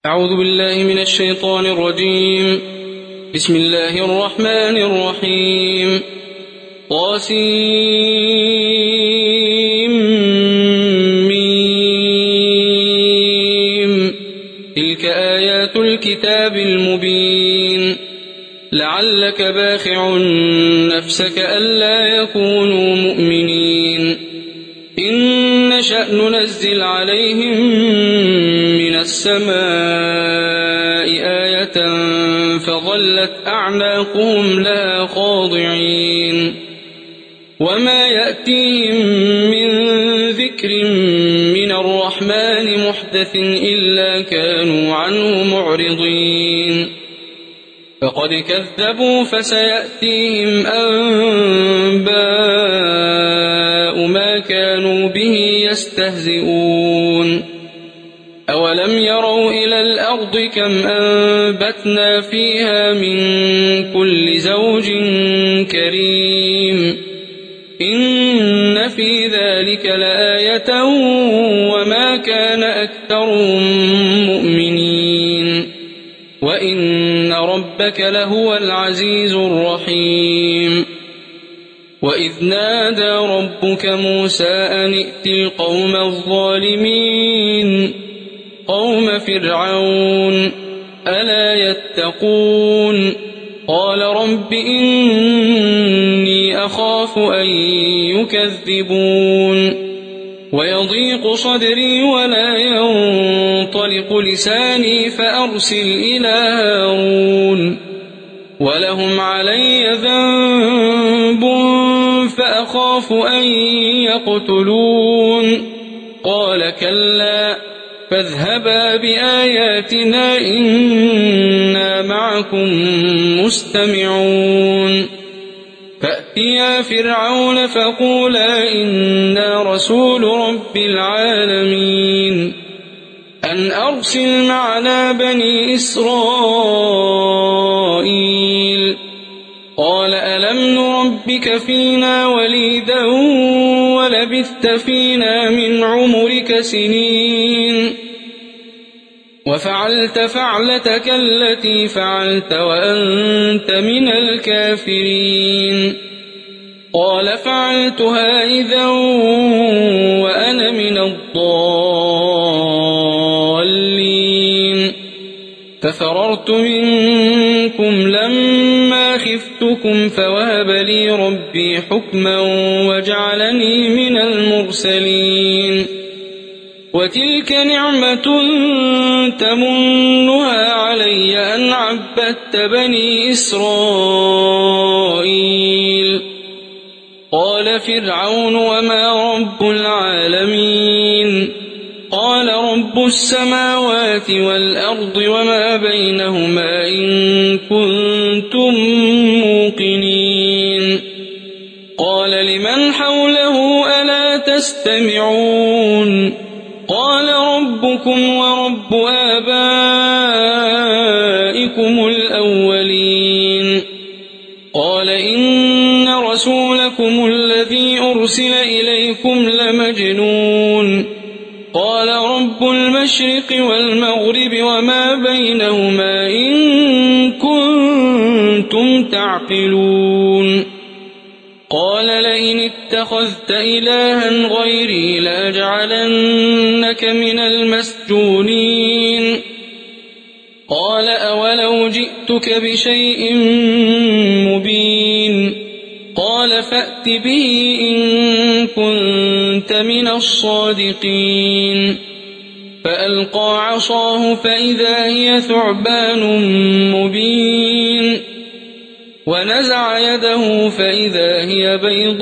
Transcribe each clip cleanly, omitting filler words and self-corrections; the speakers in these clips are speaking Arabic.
أعوذ بالله من الشيطان الرجيم. بسم الله الرحمن الرحيم. طاسيم. تلك آيات الكتاب المبين. لعلك باخع نفسك ألا يكونوا مؤمنين. إن نشأ ننزل عليهم من السماء آية فظلت أعناقهم لها خاضعين. وما يأتيهم من ذكر من الرحمن محدث إلا كانوا عنه معرضين. فقد كذبوا فسيأتيهم أنباء ما كانوا به يستهزئون. أولم يروا إلى الأرض كم أنبتنا فيها من كل زوج كريم. إن في ذلك لآية وما كان أكثرهم مؤمنين وإن ربك لهو العزيز الرحيم. وإذ نادى ربك موسى أن ائت القوم الظالمين قوم فرعون ألا يتقون. قال رب إني أخاف أن يكذبون ويضيق صدري ولا ينطلق لساني فأرسل إلى هارون ولهم علي ذنب فأخاف أن يقتلون. قال كلا فاذهبا بآياتنا إنا معكم مستمعون. فأتيا فرعون فقولا إنا رسول رب العالمين أن أرسل معنا بني إسرائيل. قال ألم نربك فينا وليدا ولبثت فينا من عمرك سنين وفعلت فعلتك التي فعلت وأنت من الكافرين. قال فعلتها إذا وأنا من الضالين. ففررت منكم لما خفتكم فوهب لي ربي حكما وجعلني من المرسلين. وتلك نعمة تمنها علي أن عبدت بني إسرائيل. قال فرعون وما رب العالمين. قال رب السماوات والأرض وما بينهما إن كنتم موقنين. قال لمن حوله ألا تستمعون. قال ربكم ورب آبائكم الأولين. قال إن رسولكم الذي أرسل إليكم لمجنون. قال رب المشرق والمغرب وما بينهما إن كنتم تعقلون. قال لئن اتخذت إلها غيري لأجعلنك من المسجونين. قال أولو جئتك بشيء مبين. قال فأت به إن كنت من الصادقين. فألقى عصاه فإذا هي ثعبان مبين. ونزع يده فإذا هي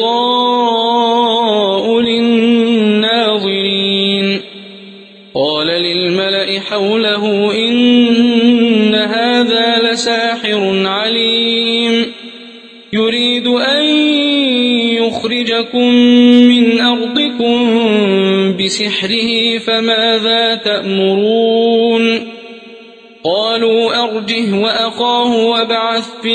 بيضاء للناظرين. قال للملأ حوله إن هذا لساحر عليم يريد أن يخرجكم من أرضكم بسحره فماذا تأمرون. قالوا أرجه وأخاه وابعث في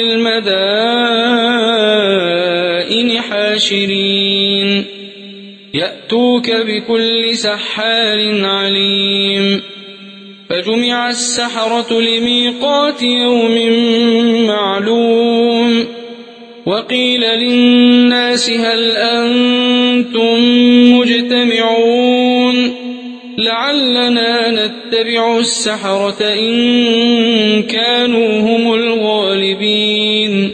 المدائن حاشرين يأتوك بكل سحار عليم. فجمع السحرة لميقات يوم معلوم وقيل للناس هل أنتم مجتمعون لعلنا نتبع السحرة إن كانوا هم الغالبين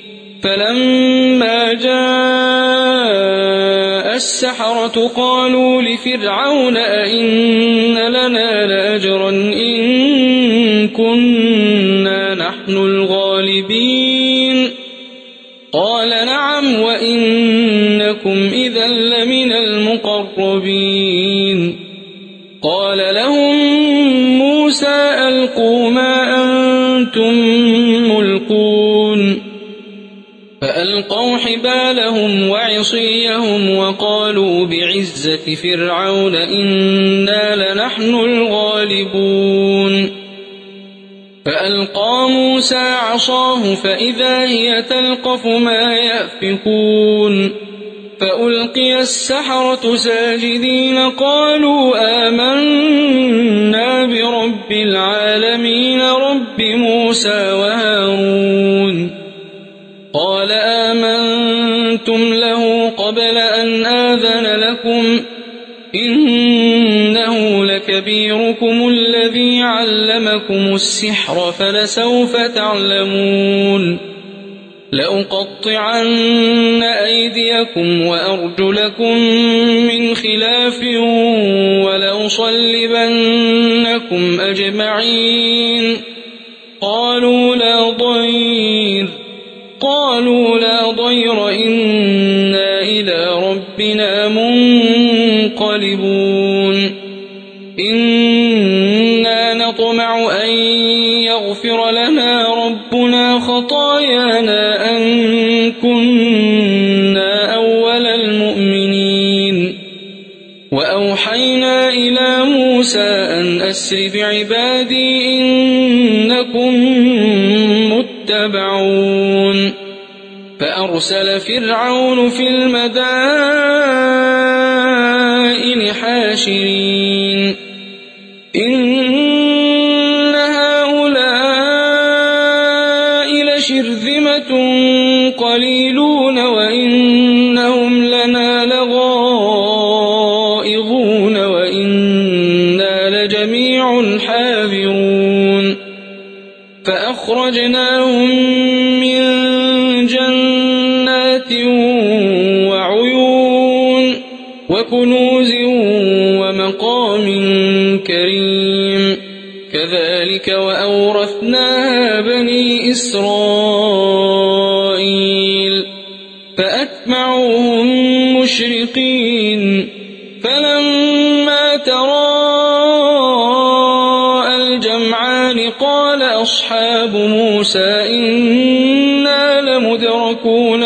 فلما جاء السحرة قالوا لفرعون أئن لنا لأجرا إن كنا نحن الغالبين قال نعم وإنكم إذا لمن المقربين قال لهم موسى ألقوا ما أنتم ملقون فألقوا حبالهم وعصيهم وقالوا بعزة فرعون إنا لنحن الغالبون فألقى موسى عصاه فإذا هي تلقف ما يأفكون فألقي السحرة ساجدين قالوا آمنا برب العالمين رب موسى وهارون قال آمنتم له قبل أن آذن لكم إنه لكبيركم الذي علمكم السحر فلسوف تعلمون لأقطعن أيديكم وأرجلكم من خلاف ولأصلبنكم أجمعين قالوا لا ضير إنا إلى ربنا منقلبون إنا نطمع أن يغفر لنا ربنا خطايانا أن كنا أول المؤمنين وأوحينا إلى موسى أن أسر بعبادي إنكم متبعون فأرسل فرعون في المدائن حاشرين إن هؤلاء لشرذمة قليلون وإنهم لنا لغائظون وإنا لجميع حاذرون فأخرجناهم من جنات وعيون وكنوز ومقام كريم كذلك وأورثناها بني إسرائيل فأتبعوهم مشرقين فلما تراءى الجمعان قال أصحاب موسى إنا لمدركون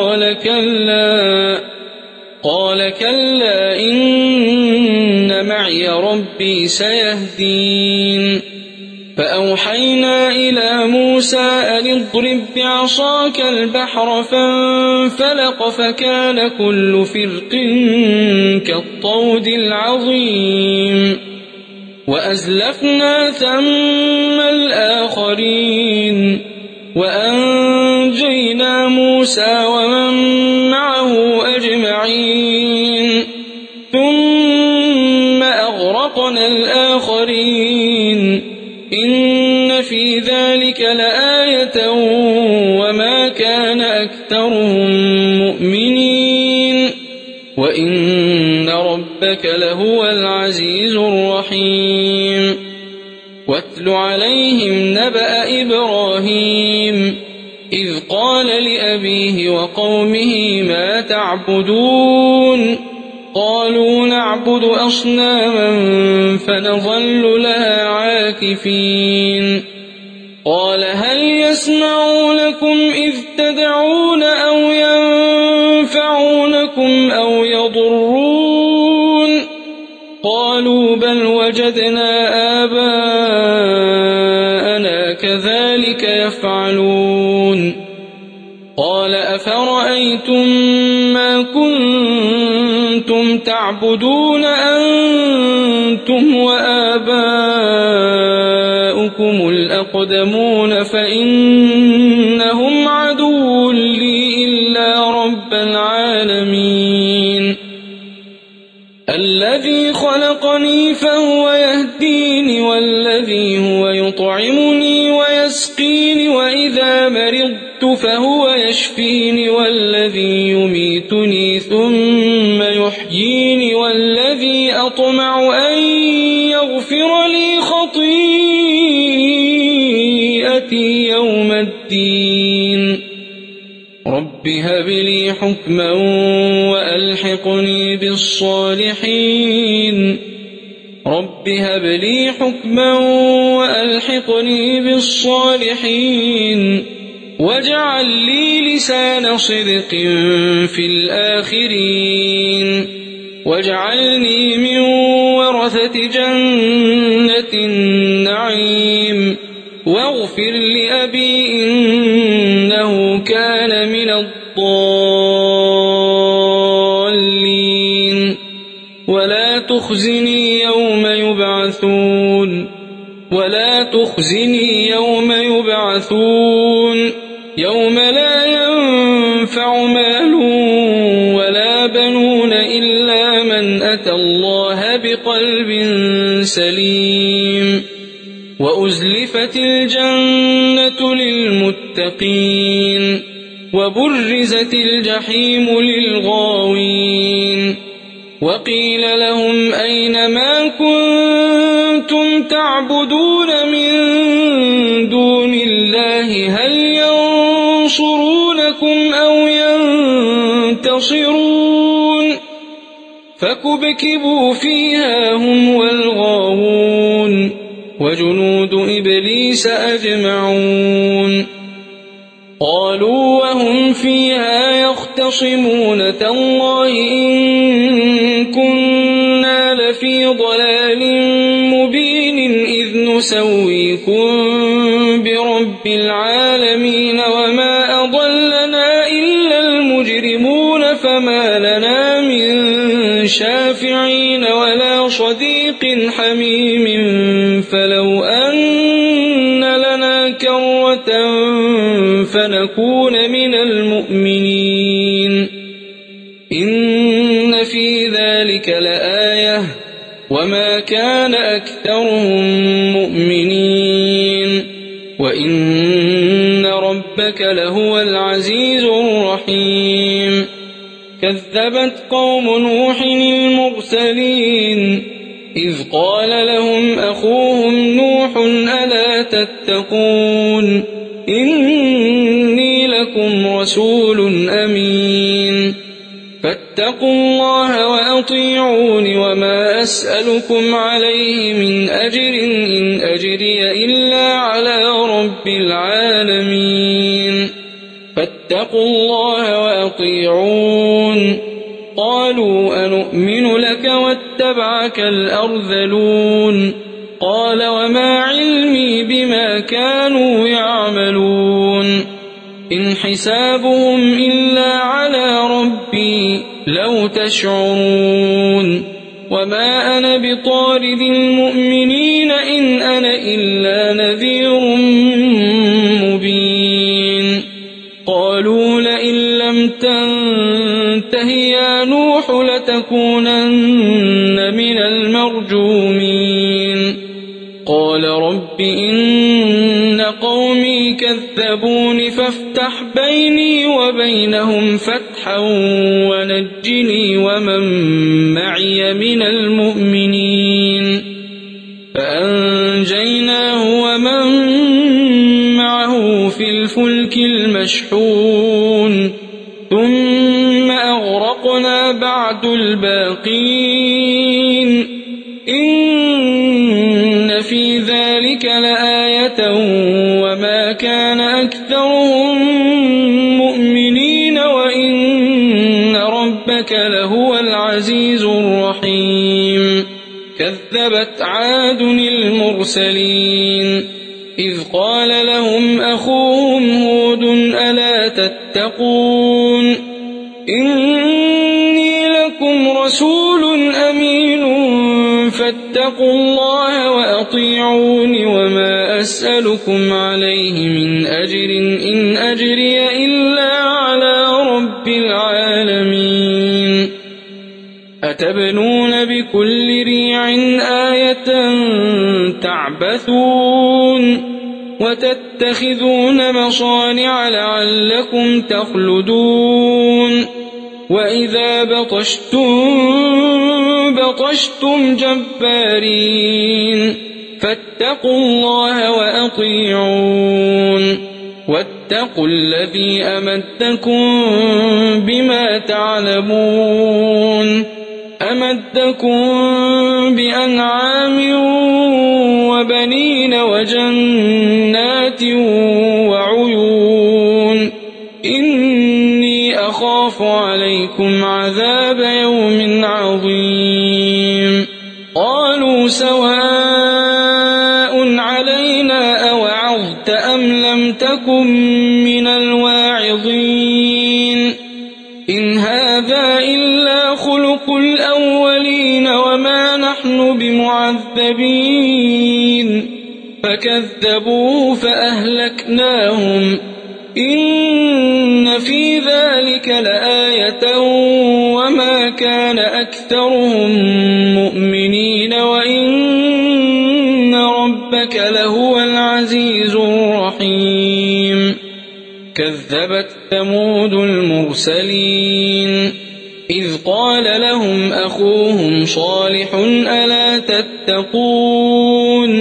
قال كلا إن معي ربي سيهدين فأوحينا إلى موسى أن اضرب بعصاك البحر فانفلق فكان كل فرق كالطود العظيم وأزلفنا ثم الآخرين وأنجينا موسى ومن معه أجمعين ثم أغرقنا الآخرين إن في ذلك لآية وما كان أكثرهم مؤمنين وإن ربك لهو العزيز الرحيم واتل عليهم نبأ إبراهيم إذ قال لأبيه وقومه ما تعبدون قالوا نعبد أصناما فنظل لها عاكفين قال هل يسمعونكم إذ تدعون أو ينفعونكم أو يضرون قالوا بل وجدنا آباءنا كذلك يفعلون قال أفرأيتم ما كنتم كنتم تعبدون أنتم وآباؤكم الأقدمون فإنهم عدو لي إلا رب العالمين الذي خلقني فهو يهديني والذي هو يطعمني ويسقيني وإذا مرضت فهو يشفيني والذي يميتني ثم يحييني والذي أطمع أن يغفر لي خطيئتي يوم الدين رب هب لي حكما وألحقني بالصالحين رب هب لي حكما وألحقني بالصالحين واجعل لي لسان صدق في الآخرين واجعلني من ورثة جنة النعيم واغفر لأبي إنه كان من الضالين ولا تخزني يوم يبعثون يوم لا ينفع مال ولا بنون إلا من أتى الله بقلب سليم وأزلفت الجنة للمتقين وبرزت الجحيم للغاوين وقيل لهم أين ما كنتم تعبدون من دون الله هل ينصرونكم أو ينتصرون فكبكبوا فيها هم والغاوون وجنود إبليس أجمعون قالوا وهم فيها يختصمون تالله إن كنا لفي ضلال مبين إذ نسويكم برب العالمين وما أضلنا إلا المجرمون فما لنا من شافعين ولا صديق حميم فلو أن لنا كرة فنكون من المؤمنين إن في ذلك لآية وما كان أكثرهم مؤمنين وإن ربك لهو العزيز الرحيم كذبت قوم نوح المرسلين إذ قال لهم أخوهم نوح ألا تتقون إني لكم رسول أمين فاتقوا الله وأطيعون وما أسألكم عليه من أجر إن أجري إلا على رب العالمين فاتقوا الله وأطيعون قالوا أنؤمن لك واتبعك الأرذلون قال وما علمي بما كانوا يعملون إن حسابهم إلا على ربي لو تشعرون وما أنا بطارد المؤمنين إن أنا إلا نذير مبين قالوا لئن لم تنته يا نوح لتكونن من المرجومين قال رب إن قومي كذبون فافتح بيني وبينهم فتحا ونجني ومن معي من المؤمنين فأنجيناه ومن معه في الفلك المشحون ثم أغرقنا بعد الباقين إن في ذلك لآية وما كان أكثرهم مؤمنين وإن ربك لهو العزيز الرحيم كذبت عاد المرسلين إذ قال لهم أخوهم هود ألا تتقون إني لكم رسول أمين فاتقوا الله وأطيعون وما أسألكم عليه من أجر إن أجري إلا على رب العالمين أتبنون بكل ريع آية تعبثون وتتخذون مصانع لعلكم تخلدون وإذا بطشتم جبارين فاتقوا الله وأطيعون واتقوا الذي أمدكم بما تعلمون أمدكم بأنعام وبنين وجنات وعيون إني أخاف عليكم عذاب يوم عظيم قالوا سواء علينا أوعظت أم لم تكن من الواعظين إن هذا إلا خلق الأولين وما نحن بمعذبين فكذبوه فأهلكناهم إن في ذلك لآية وما كان أكثرهم مؤمنين وإن ربك لهو العزيز الرحيم كذبت ثمود المرسلين إذ قال لهم أخوهم صالح ألا تتقون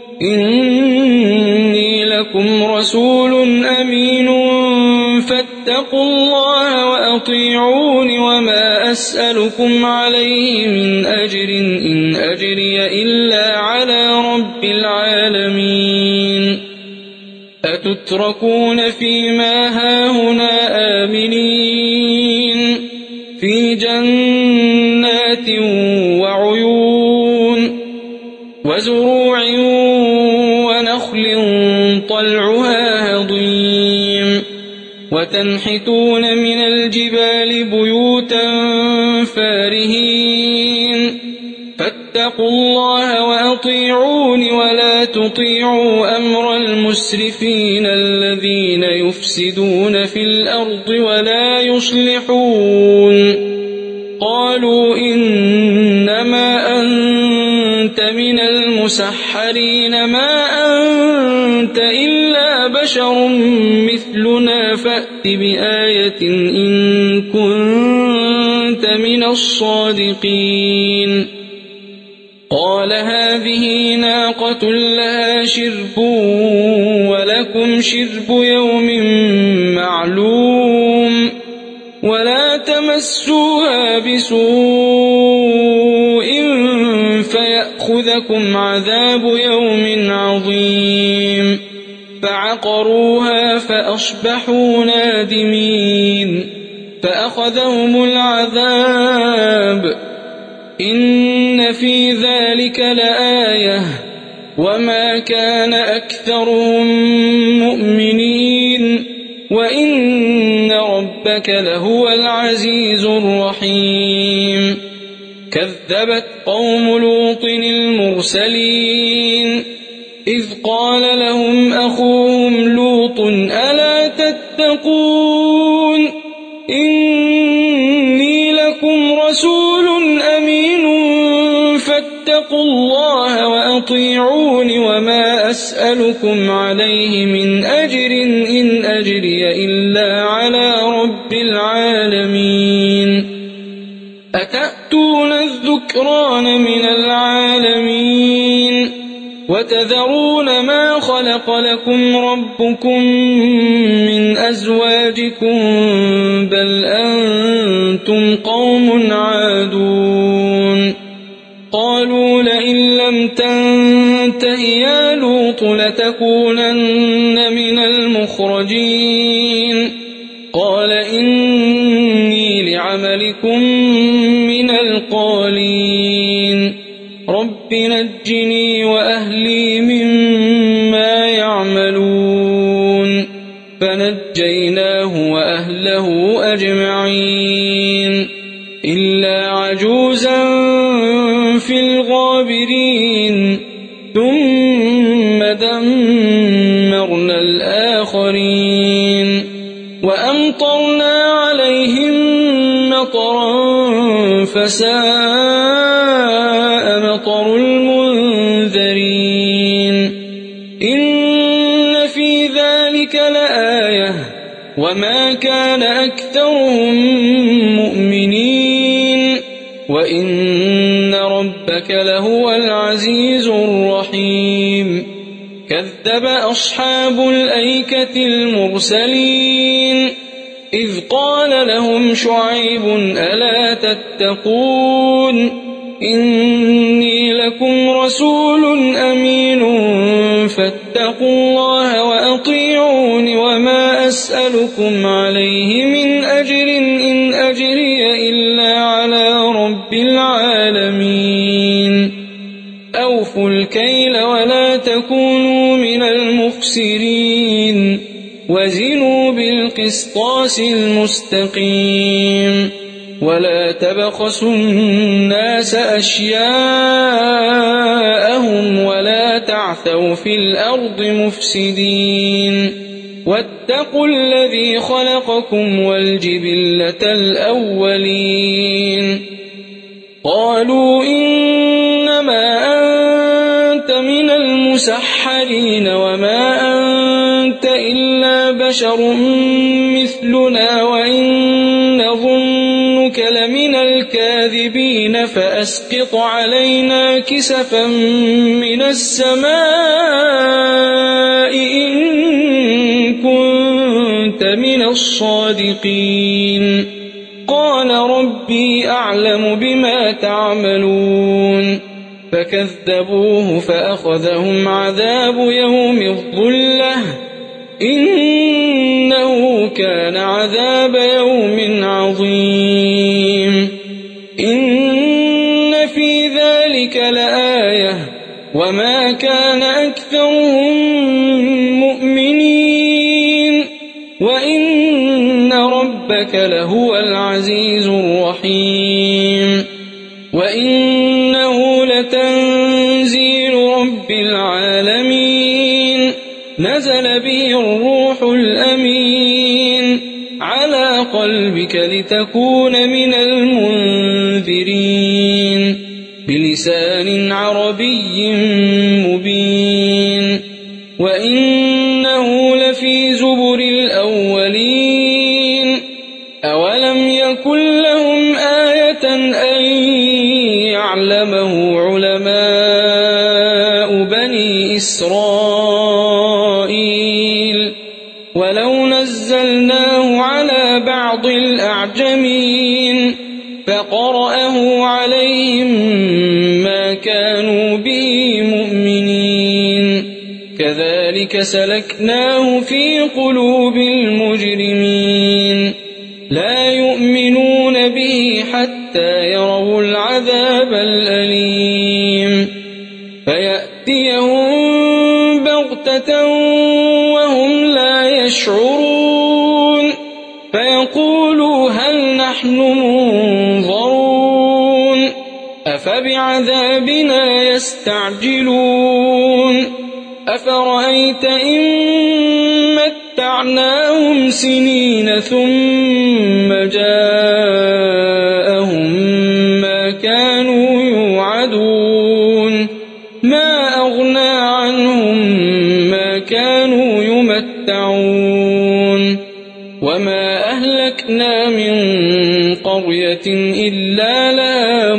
إني لكم رسول أمين فاتقوا الله وأطيعون وما أسألكم عليه من أجر إن أجري إلا على رب العالمين أتتركون فيما هاهنا آمنين في جنات وعيون وزروع ونخل طلعها هضيم وتنحتون من الجبال بيوتا فارهين فاتقوا الله وأطيعون ولا تطيعوا أمر المسرفين الذين يفسدون في الأرض ولا يصلحون قالوا إنما أنت من المسحرين ما أنت إلا بشر مثلنا فأت بآية إن كنت من الصادقين قال هذه ناقة لها شرب ولكم شرب يوم معلوم ولا تمسوها بسوء فيأخذكم عذاب يوم عظيم فعقروها فأصبحوا نادمين فأخذهم العذاب إن في ذلك لآية وما كان أكثرهم مؤمنين وإن ربك لهو العزيز الرحيم كذبت قوم لوط المرسلين إذ قال لهم أخوهم لوط ألا تتقون إني لكم رسول أمين فاتقوا الله وأطيعون وما أسألكم عليه من أجر إن أجري إلا على رب العالمين أتأتون الذكران من العالمين وتذرون ما خلق لكم ربكم من أزواجكم بل أنتم قوم عادون قالوا لئن لم تنته يا لوط لتكونن من المخرجين قال إني لعملكم من القالين رب نجني وأهلي مما يعملون فنجيناه وأهله أجمعين إلا عجوزا ودمرنا الآخرين وأمطرنا عليهم مطرا فساء مطر المنذرين إن في ذلك لآية وما كان أكثرهم مؤمنين وإن ربك لهو العزيز الرحيم كذب أصحاب الأيكة المرسلين إذ قال لهم شعيب ألا تتقون إني لكم رسول أمين فاتقوا الله وأطيعون وما أسألكم عليه من أجر إن أجري إلا على رب العالمين أوفوا الكيل ولا تكونوا من المخسرين وزنوا بالقسطاس المستقيم ولا تبخسوا الناس أشياءهم ولا تعثوا في الأرض مفسدين واتقوا الذي خلقكم والجبلة الأولين قالوا إنما أنت من المسحرين وما أنت إلا بشر مثلنا وإن نظنك لمن الكاذبين فأسقط علينا كسفا من السماء إن كنت من الصادقين قال ربي أعلم بما تعملون فكذبوه فأخذهم عذاب يوم الظلة إنه كان عذاب يوم عظيم إن في ذلك لآية وما كان أكثرهم مؤمنين وإن ربك لهو العزيز الرحيم وإنه لتنزيل رب العالمين نزل به الروح الأمين على قلبك لتكون من المنذرين بلسان عربي مبين وإنه لفي زبر الأولين أولم يكن لهم آية أن يعلمه علماء بني إسرائيل ولو نزلناه على بعض الأعجمين فقرأه عليهم ما كانوا به مؤمنين كذلك سلكناه في قلوب المجرمين لا يؤمنون به حتى يروا العذاب الأليم فيأتيهم بغتة وهم لا يشعرون فيقولوا هل نحن منظرون أفبعذابنا يستعجلون أفرأيت إن متعناهم سنين ثم جاءهم ما كانوا يوعدون ما أغنى عنهم ما كانوا يمتعون وما أهلكنا من قرية إلا لها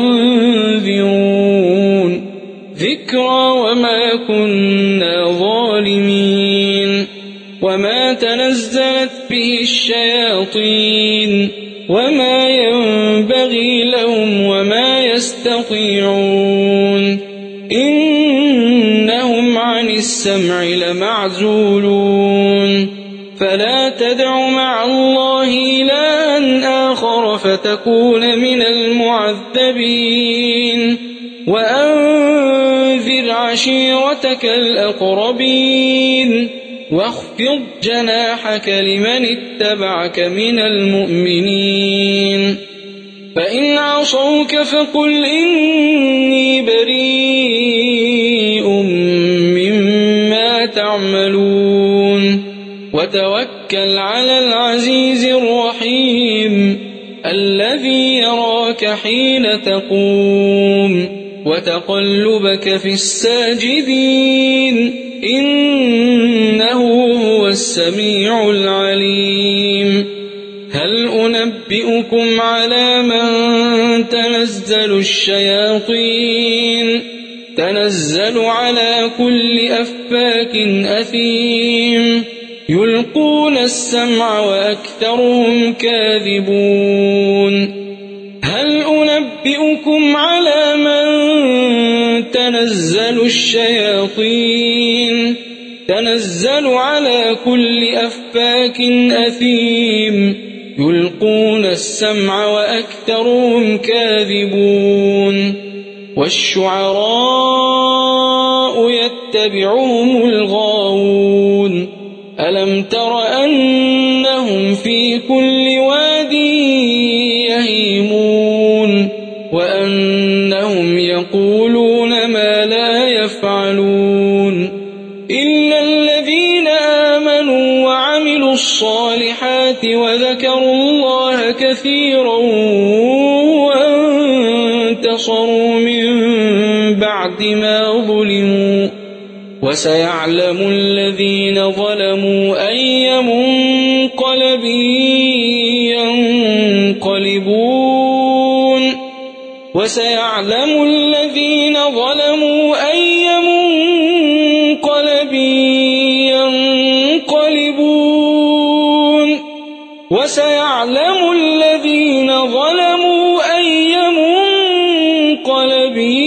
منذرون ذكرى وما كنا ظالمين وما تنزلت به الشياطين وما ينبغي لهم وما يستطيعون إنهم عن السمع لمعزولون فلا تدع مع الله إلها آخر فتكون من المعذبين وأنذر عشيرتك الأقربين واخفض جناحك لمن اتبعك من المؤمنين فإن عصوك فقل إني بريء مما تعملون وتوكل على العزيز الرحيم الذي يراك حين تقوم وتقلبك في الساجدين إنه هو السميع العليم هل أنبئكم على من تنزل الشياطين تنزل على كل أفاك أثيم يلقون السمع وأكثرهم كاذبون هل أنبئكم على من تنزل الشياطين تنزل على كل أفاك أثيم يلقون السمع وأكثرهم كاذبون والشعراء يتبعهم الغاوون ألم تر أنهم في كل واد يهيمون وأنهم يقولون ما لا يفعلون إلا الذين آمنوا وعملوا الصالحات وذكروا الله كثيرا وانتصروا من بعد ما ظلموا وسيعلم الذين ظلموا أي منقلب ينقلبون وسيعلم الذين ظلموا أي منقلب ينقلبون وسيعلم الذين ظلموا أي منقلب